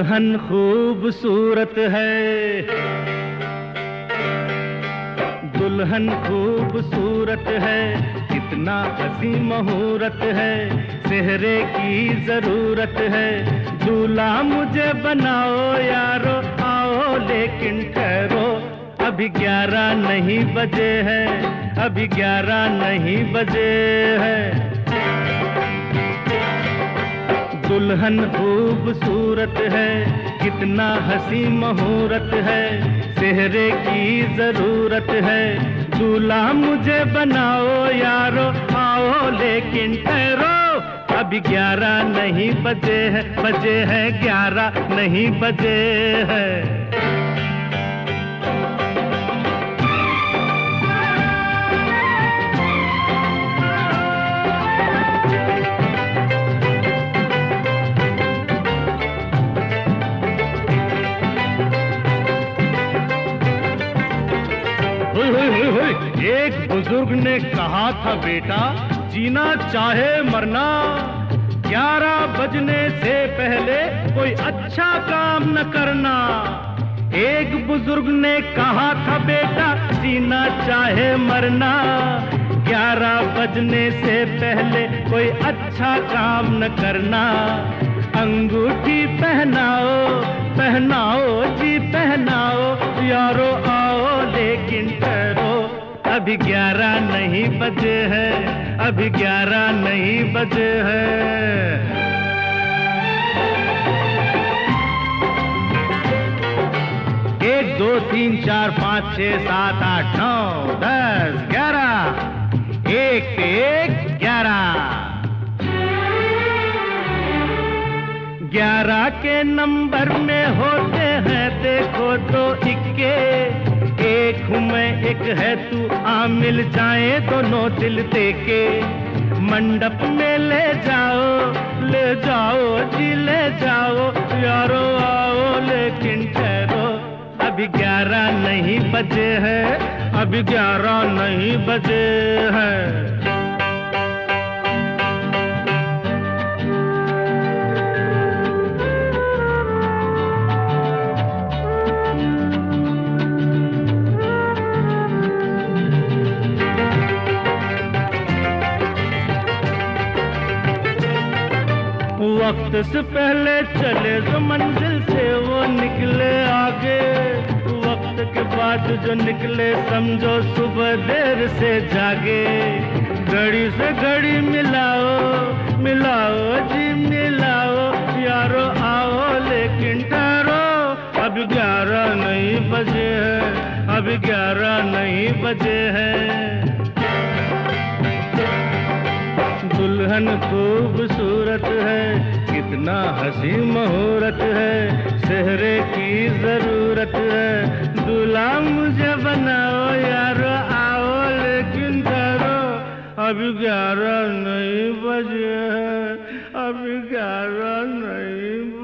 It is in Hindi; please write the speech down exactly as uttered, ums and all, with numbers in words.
दुल्हन खूबसूरत है, दुल्हन खूबसूरत है, कितना हसी मुहूर्त है, सेहरे की जरूरत है। दूल्हा मुझे बनाओ यारो, आओ लेकिन ठहरो, अभी ग्यारह नहीं बजे है, अभी ग्यारह नहीं बजे है। दुल्हन खूबसूरत है, कितना हसी मुहूर्त है, सेहरे की जरूरत है। दूल्हा मुझे बनाओ यारो, आओ लेकिन ठहरो, अभी ग्यारह नहीं बजे है, बजे है ग्यारह नहीं बजे है। एक बुजुर्ग ने कहा था बेटा, जीना चाहे मरना, ग्यारह बजने से पहले कोई अच्छा काम न करना। एक बुजुर्ग ने कहा था बेटा, जीना चाहे मरना, ग्यारह बजने से पहले कोई अच्छा काम न करना। अंगूठी पहनाओ, पहनाओ जी पहनाओ, यारो आओ लेकिन ठहरो, अभी ग्यारह नहीं बजे है, अभी ग्यारह नहीं बजे है। एक दो तीन चार पाँच छः सात आठ नौ दस ग्यारह, एक पे एक ग्यारह। ग्यारह के नंबर में होते हैं देखो तो इक्के, एक हूँ मैं एक है तू, आ मिल जाए दोनों दिल देके। मंडप में ले जाओ, ले जाओ जी ले जाओ, यारो आओ लेकिन ठहरो, अभी ग्यारह नहीं बजे है, अभी ग्यारह नहीं बजे है। वक्त से पहले चले जो मंजिल से वो निकले आगे, वक्त के बाद जो निकले समझो सुबह देर से जागे। घड़ी से घड़ी मिलाओ, मिलाओ जी मिलाओ, यारो आओ लेकिन ठहरो, अभी ग्यारह नहीं बजे है, अभी ग्यारह नहीं बजे है। दुल्हन खूबसूरत है, कितना हसी मुहूर्त है, सेहरे की जरूरत है। दूल्हा मुझे बनाओ यारो, आओ लेकिन ठहरो, अभी ग्यारह नहीं बजे है, अभी ग्यारह नहीं